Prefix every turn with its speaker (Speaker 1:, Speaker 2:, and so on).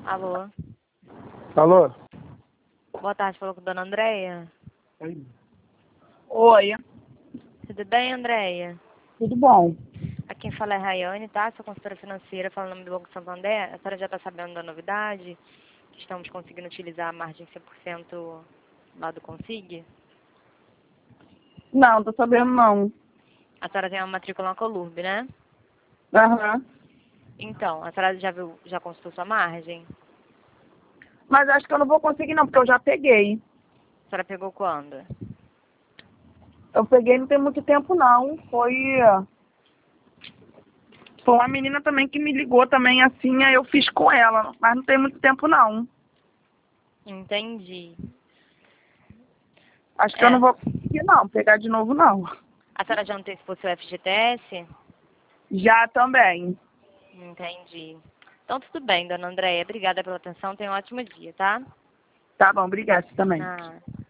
Speaker 1: Alô?
Speaker 2: Alô?
Speaker 1: Boa tarde, falou com a dona Andréia?
Speaker 3: Oi,
Speaker 1: Tudo bem, Andréia?
Speaker 3: tudo bom?
Speaker 1: Aqui quem fala é a Rayane, tá? Sou consultora financeira, falo em nome do Banco Santander. A senhora já está sabendo da novidade? Que estamos conseguindo utilizar a margem 100% lá do Consig?
Speaker 3: Não, tô sabendo não.
Speaker 1: A senhora tem uma matrícula na Colurb, né?
Speaker 3: Aham.
Speaker 1: Então, a senhora já consultou sua margem?
Speaker 3: Mas acho que eu não vou conseguir não, porque eu já peguei.
Speaker 1: A senhora pegou quando?
Speaker 3: Eu peguei não tem muito tempo não. Foi uma menina também que me ligou também assim, aí eu fiz com ela. Mas não tem muito tempo não.
Speaker 1: Entendi.
Speaker 3: Acho que eu não vou conseguir não, pegar de novo não.
Speaker 1: A senhora já antecipou seu FGTS?
Speaker 3: Já também.
Speaker 1: Entendi. Então, tudo bem, dona Andréia. Obrigada pela atenção. Tenha um ótimo dia, tá?
Speaker 3: Tá bom, obrigada você também.
Speaker 1: Ah.